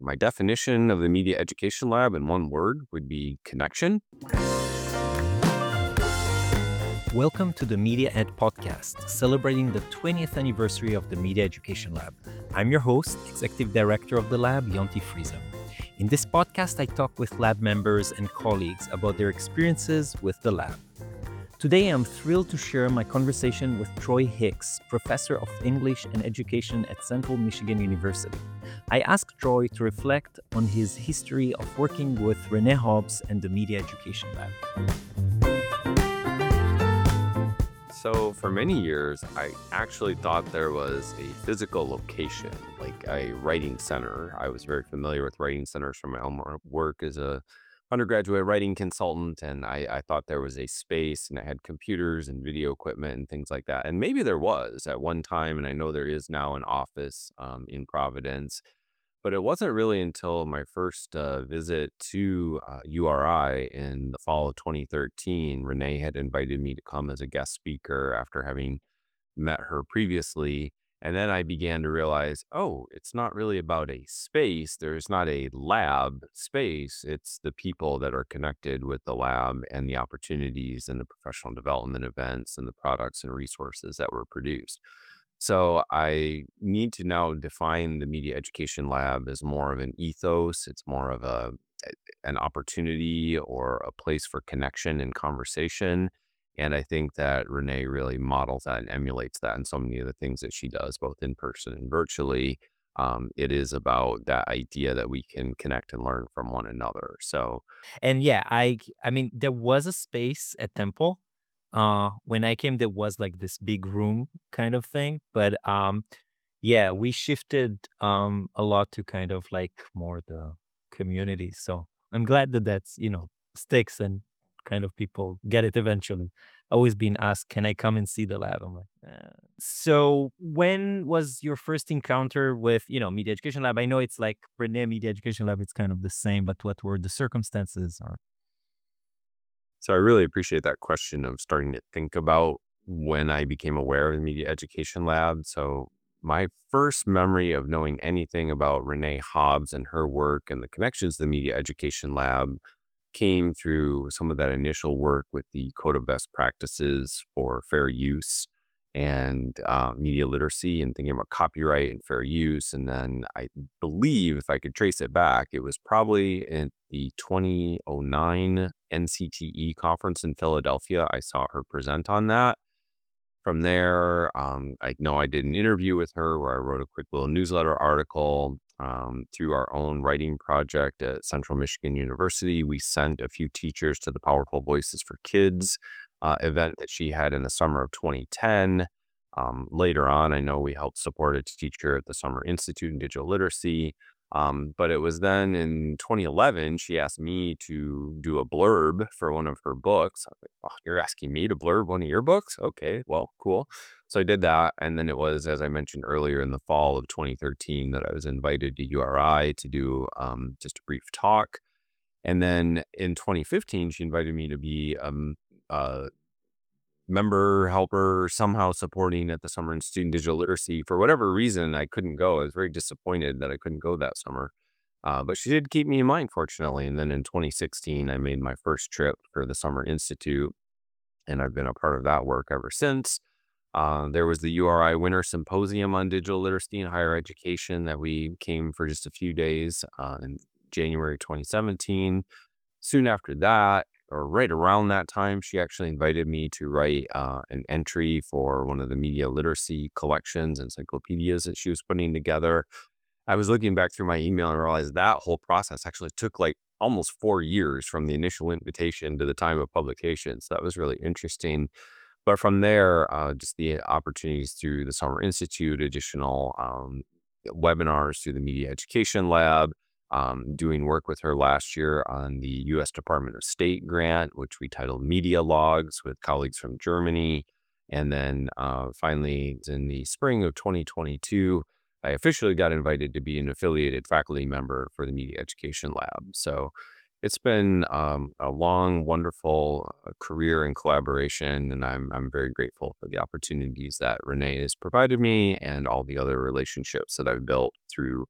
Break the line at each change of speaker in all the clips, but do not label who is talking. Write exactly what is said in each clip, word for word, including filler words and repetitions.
my definition of the Media Education Lab in one word would be connection.
Welcome to the Media Ed podcast, celebrating the twentieth anniversary of the Media Education Lab. I'm your host, Executive Director of the lab, Yonti Friese. In this podcast, I talk with lab members and colleagues about their experiences with the lab. Today, I'm thrilled to share my conversation with Troy Hicks, Professor of English and Education at Central Michigan University. I asked Troy to reflect on his history of working with Renee Hobbs and the Media Education Lab.
So for many years, I actually thought there was a physical location, like a writing center. I was very familiar with writing centers from my own work as a undergraduate writing consultant, and I, I thought there was a space and it had computers and video equipment and things like that. And maybe there was at one time, and I know there is now an office um, in Providence. But it wasn't really until my first uh, visit to uh, U R I in the fall of twenty thirteen, Renee had invited me to come as a guest speaker after having met her previously. And then I began to realize, oh, it's not really about a space. There's not a lab space. It's the people that are connected with the lab and the opportunities and the professional development events and the products and resources that were produced. So I need to now define the Media Education Lab as more of an ethos. It's more of a an opportunity or a place for connection and conversation. And I think that Renee really models that and emulates that in so many of the things that she does, both in person and virtually. Um, it is about that idea that we can connect and learn from one another. So
And yeah, I I mean, there was a space at Temple. Uh, when I came, there was like this big room kind of thing, but um, yeah, we shifted um a lot to kind of like more the community. So I'm glad that that's, you know, sticks and kind of people get it eventually. Always been asked, can I come and see the lab? I'm like, "Eh." So when was your first encounter with, you know, Media Education Lab? I know it's like Renee Media Education Lab, it's kind of the same, but what were the circumstances? Or
So I really appreciate that question of starting to think about when I became aware of the Media Education Lab. So my first memory of knowing anything about Renee Hobbs and her work and the connections to the Media Education Lab came through some of that initial work with the Code of Best Practices for Fair Use and uh, media literacy and thinking about copyright and fair use. And then I believe, if I could trace it back, it was probably in the twenty oh nine N C T E conference in Philadelphia. I saw her present on that. From there, um, I know I did an interview with her where I wrote a quick little newsletter article. Um, through our own writing project at Central Michigan University, we sent a few teachers to the Powerful Voices for Kids uh, event that she had in the summer of twenty ten. Um, later on, I know we helped support a teacher at the Summer Institute in Digital Literacy. Um, but it was then in twenty eleven, she asked me to do a blurb for one of her books. I was like, oh, you're asking me to blurb one of your books? Okay, well, cool. So I did that. And then it was, as I mentioned earlier, in the fall of twenty thirteen that I was invited to U R I to do um, just a brief talk. And then in twenty fifteen, she invited me to be um, a member, helper, somehow supporting at the Summer Institute in Digital Literacy. For whatever reason, I couldn't go. I was very disappointed that I couldn't go that summer. Uh, but she did keep me in mind, fortunately. And then in twenty sixteen, I made my first trip for the Summer Institute, and I've been a part of that work ever since. Uh, there was the U R I Winter Symposium on Digital Literacy and Higher Education that we came for just a few days uh, in January twenty seventeen. Soon after that, or right around that time, she actually invited me to write uh, an entry for one of the media literacy collections, encyclopedias that she was putting together. I was looking back through my email and realized that whole process actually took like almost four years from the initial invitation to the time of publication. So that was really interesting. But from there, uh, just the opportunities through the Summer Institute, additional um, webinars through the Media Education Lab, um, doing work with her last year on the U S Department of State grant, which we titled Media Logs with colleagues from Germany. And then uh, finally, in the spring of twenty twenty-two, I officially got invited to be an affiliated faculty member for the Media Education Lab. So it's been um, a long, wonderful uh, career and collaboration, and I'm I'm very grateful for the opportunities that Renee has provided me and all the other relationships that I've built through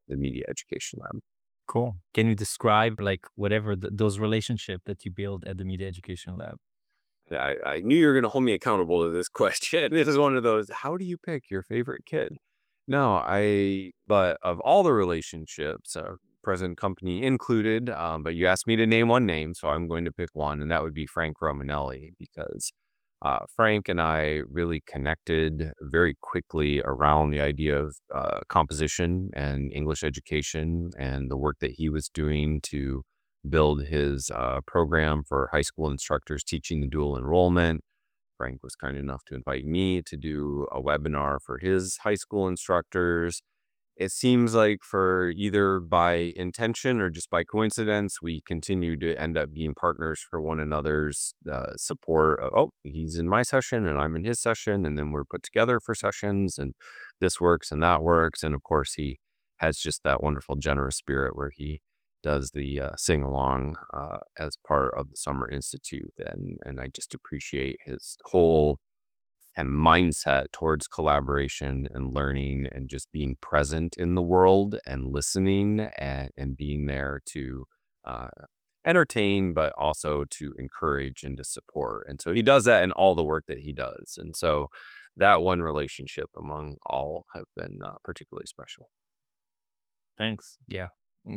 the Media Education Lab.
Cool. Can you describe like whatever th- those relationship that you build at the Media Education Lab?
I, I knew you were going to hold me accountable to this question. This is one of those, how do you pick your favorite kid? No, I, but of all the relationships, uh, present company included, um, but you asked me to name one name, so I'm going to pick one, and that would be Frank Romanelli, because uh, Frank and I really connected very quickly around the idea of uh, composition and English education and the work that he was doing to build his uh, program for high school instructors teaching the dual enrollment. Frank was kind enough to invite me to do a webinar for his high school instructors. It seems like for either by intention or just by coincidence, we continue to end up being partners for one another's uh, support. Of, oh, he's in my session and I'm in his session, and then we're put together for sessions, and this works and that works. And of course, he has just that wonderful, generous spirit where he does the uh, sing along uh, as part of the Summer Institute, and and I just appreciate his whole and mindset towards collaboration and learning and just being present in the world and listening and, and being there to uh, entertain, but also to encourage and to support. And so he does that in all the work that he does. And so that one relationship among all have been uh, particularly special.
Thanks. Yeah.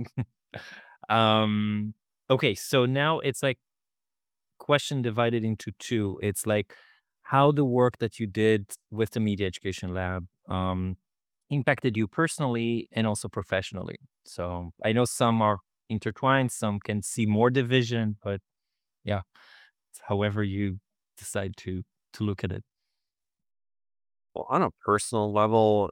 um okay, so now it's like question divided into two. It's like how the work that you did with the Media Education Lab um, impacted you personally and also professionally. So I know some are intertwined, some can see more division, but yeah, it's however you decide to to look at it.
Well, on a personal level,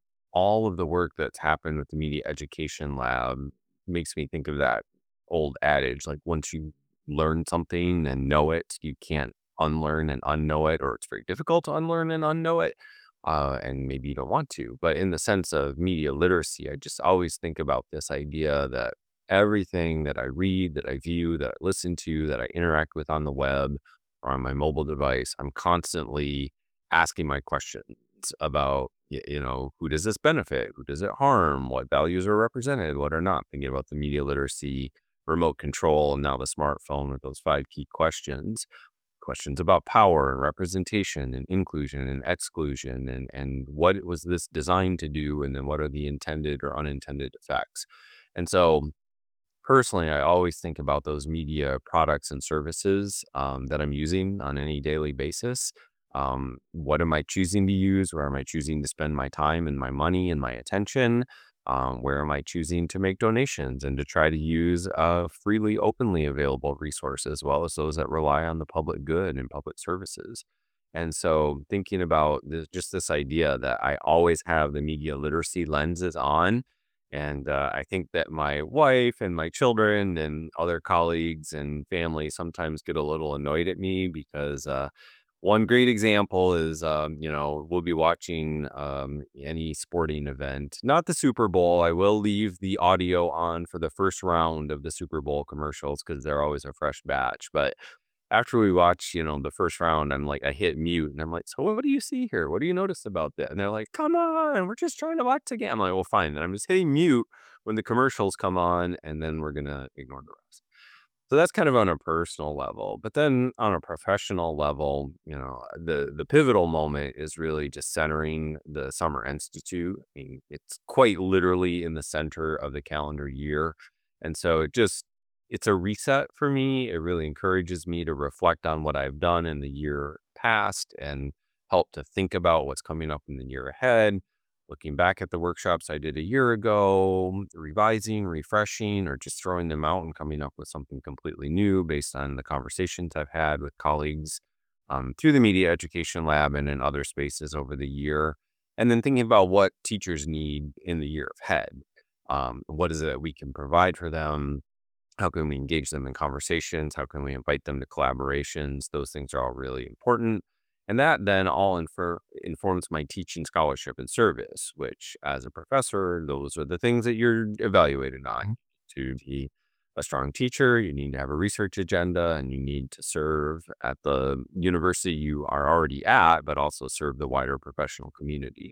all of the work that's happened with the Media Education Lab makes me think of that old adage, like once you learn something and know it, you can't unlearn and unknow it, or it's very difficult to unlearn and unknow it. Uh, and maybe you don't want to. But in the sense of media literacy, I just always think about this idea that everything that I read, that I view, that I listen to, that I interact with on the web or on my mobile device, I'm constantly asking my questions about, y- you know, who does this benefit? Who does it harm? What values are represented? What are not? Thinking about the media literacy, remote control, and now the smartphone with those five key questions. Questions about power and representation and inclusion and exclusion, and, and what was this designed to do? And then what are the intended or unintended effects? And so personally, I always think about those media products and services um, that I'm using on any daily basis. Um, what am I choosing to use? Where am I choosing to spend my time and my money and my attention? Um, where am I choosing to make donations and to try to use uh, freely, openly available resources, as well as those that rely on the public good and public services? And so, thinking about this, just this idea that I always have the media literacy lenses on, and uh, I think that my wife and my children and other colleagues and family sometimes get a little annoyed at me because uh, one great example is, um, you know, we'll be watching um, any sporting event, not the Super Bowl. I will leave the audio on for the first round of the Super Bowl commercials because they're always a fresh batch. But after we watch, you know, the first round, I'm like, I hit mute and I'm like, so what do you see here? What do you notice about that? And they're like, come on, we're just trying to watch again. I'm like, well, fine. Then I'm just hitting mute when the commercials come on, and then we're gonna ignore the rest. So that's kind of on a personal level. But then on a professional level, you know, the the pivotal moment is really just centering the Summer Institute. I mean, it's quite literally in the center of the calendar year. And so it just it's a reset for me. It really encourages me to reflect on what I've done in the year past and help to think about what's coming up in the year ahead, looking back at the workshops I did a year ago, revising, refreshing, or just throwing them out and coming up with something completely new based on the conversations I've had with colleagues um, through the Media Education Lab and in other spaces over the year. And then thinking about what teachers need in the year ahead. Um, what is it that we can provide for them? How can we engage them in conversations? How can we invite them to collaborations? Those things are all really important. And that then all infer- informs my teaching scholarship and service, which as a professor, those are the things that you're evaluated on. To be a strong teacher, you need to have a research agenda and you need to serve at the university you are already at, but also serve the wider professional community.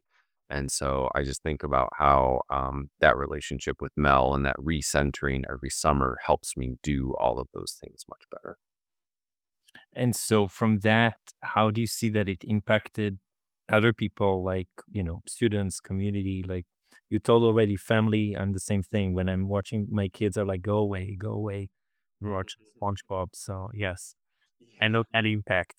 And so I just think about how um, that relationship with Mel and that recentering every summer helps me do all of those things much better.
And so from that, how do you see that it impacted other people like, you know, students, community? Like you told already family, I'm the same thing. When I'm watching my kids are like, go away, go away, watch SpongeBob. So yes, I know that impact.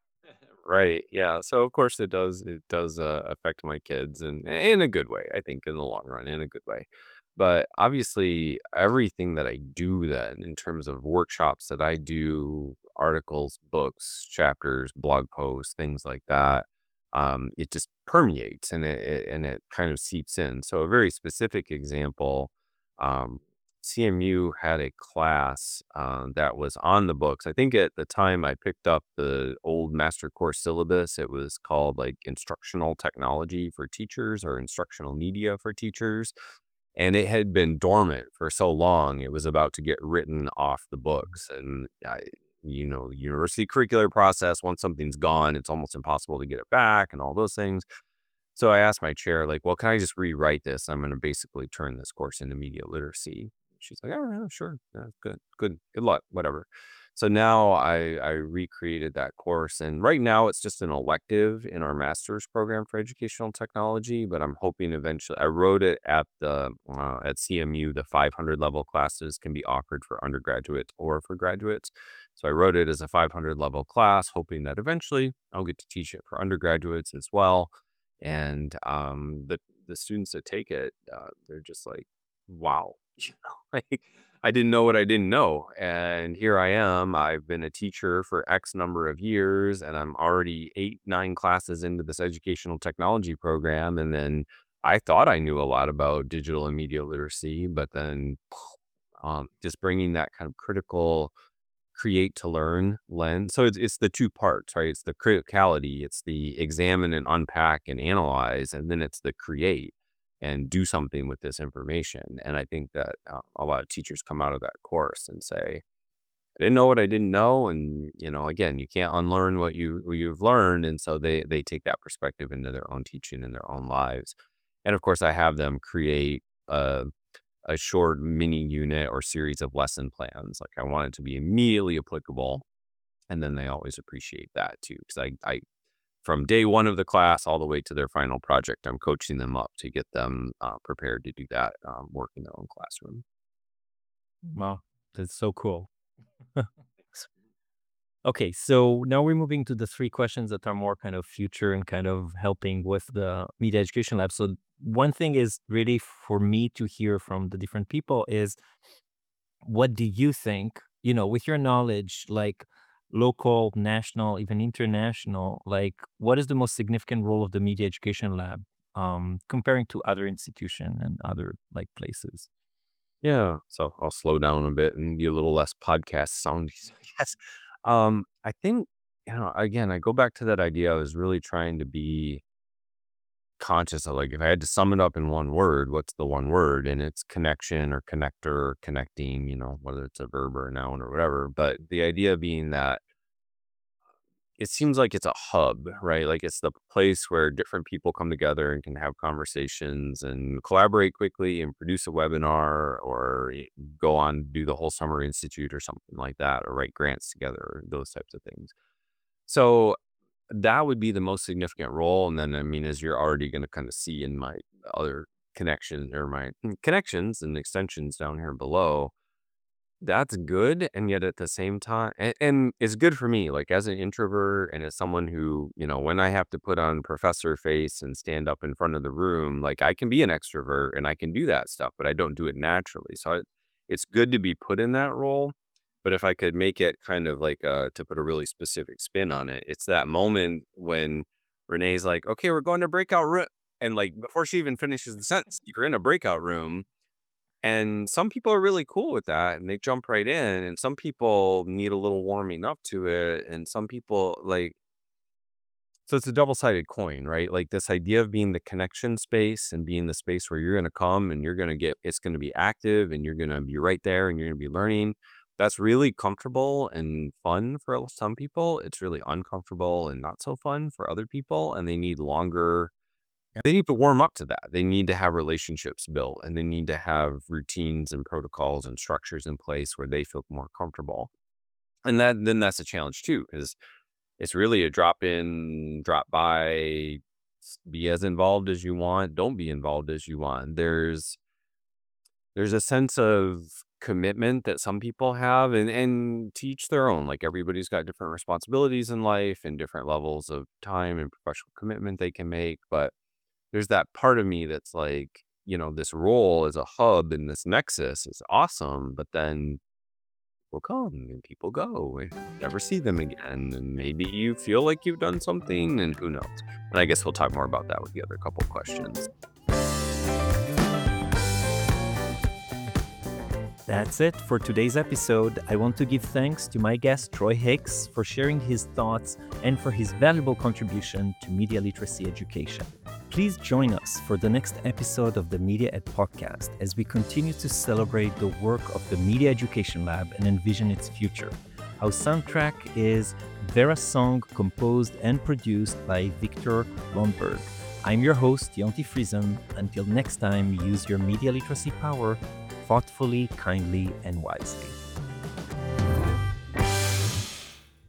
Right. Yeah. So of course it does. It does uh, affect my kids, and in a good way. I think in the long run, in a good way. But obviously, everything that I do then, in terms of workshops that I do, articles, books, chapters, blog posts, things like that, um, it just permeates and it, it and it kind of seeps in. So a very specific example. Um, C M U had a class uh, that was on the books. I think at the time I picked up the old master course syllabus. It was called like instructional technology for teachers or instructional media for teachers. And it had been dormant for so long, it was about to get written off the books. And, I, you know, university curricular process, once something's gone, it's almost impossible to get it back and all those things. So I asked my chair, like, well, can I just rewrite this? I'm going to basically turn this course into media literacy. She's like, oh, yeah, sure. Yeah, good, good, good luck, whatever. So now I, I recreated that course. And right now it's just an elective in our master's program for educational technology, but I'm hoping eventually I wrote it at the, uh, at C M U, the five hundred level classes can be offered for undergraduates or for graduates. So I wrote it as a five hundred level class, hoping that eventually I'll get to teach it for undergraduates as well. And, um, the the students that take it, uh, they're just like, "Wow." You know, like, I didn't know what I didn't know, and here I am. I've been a teacher for X number of years, and I'm already eight, nine classes into this educational technology program, and then I thought I knew a lot about digital and media literacy, but then, um, just bringing that kind of critical create to learn lens. So it's it's the two parts, right? It's the criticality, it's the examine and unpack and analyze, and then it's the create and do something with this information. And I think that uh, a lot of teachers come out of that course and say, I didn't know what I didn't know. And, you know, again, you can't unlearn what you what you've learned. And so they they take that perspective into their own teaching and their own lives. And of course I have them create a a short mini unit or series of lesson plans. Like I want it to be immediately applicable. And then they always appreciate that too. Cause I, I, from day one of the class all the way to their final project, I'm coaching them up to get them uh, prepared to do that um, work in their own classroom.
Wow, that's so cool. Okay, so now we're moving to the three questions that are more kind of future and kind of helping with the media education lab. So one thing is really for me to hear from the different people is what do you think, you know, with your knowledge, like local, national, even international, like what is the most significant role of the media education lab um, comparing to other institution and other like places?
Yeah. So I'll slow down a bit and be a little less podcast soundy. Yes. Um, I think, you know, again, I go back to that idea. I was really trying to be conscious of like if I had to sum it up in one word, what's the one word? And it's connection or connector or connecting, you know, whether it's a verb or a noun or whatever. But the idea being that it seems like it's a hub, right? Like it's the place where different people come together and can have conversations and collaborate quickly and produce a webinar or y- go on do the whole summer institute or something like that, or write grants together, or those types of things. So that would be the most significant role, and then, I mean, as you're already gonna kinda see in my other connection or my mm, connections and extensions down here below, that's good, and yet at the same time and and it's good for me, like, as an introvert and as someone who, you know, when I have to put on professor face and stand up in front of the room, like, I can be an extrovert and I can do that stuff, but I don't do it naturally, so I it's good to be put in that role, but if I could make it kind of like, uh, to put a really specific spin on it, it's that moment when Renee's like, "Okay, we're going to breakout room," and, like, before she even finishes the sentence, you're in a breakout room, and some people are really cool with that, and they jump right in, and some people need a little warming up to it, and some people, like so it's a double-sided coin, right? Like, this idea of being the connection space and being the space where you're gonna come and you're gonna get it's gonna be active, and you're gonna be right there, and you're gonna be learning. That's really comfortable and fun for some people. It's really uncomfortable and not so fun for other people, and they need longer They need to warm up to that. They need to have relationships built and they need to have routines and protocols and structures in place where they feel more comfortable. And that then that's a challenge too, because it's really a drop in, drop by, s- be as involved as you want, don't be involved as you want. There's there's a sense of commitment that some people have and and teach their own. Like everybody's got different responsibilities in life and different levels of time and professional commitment they can make. But there's that part of me that's like, you know, this role as a hub in this nexus is awesome, but then people come and people go and you never see them again. And maybe you feel like you've done something and who knows. And I guess we'll talk more about that with the other couple questions.
That's it for today's episode. I want to give thanks to my guest, Troy Hicks, for sharing his thoughts and for his valuable contribution to media literacy education. Please join us for the next episode of the Media Ed Podcast as we continue to celebrate the work of the Media Education Lab and envision its future. Our soundtrack is Vera's song, composed and produced by Victor Lundberg. I'm your host, Yonti Friesen. Until next time, use your media literacy power thoughtfully, kindly, and wisely.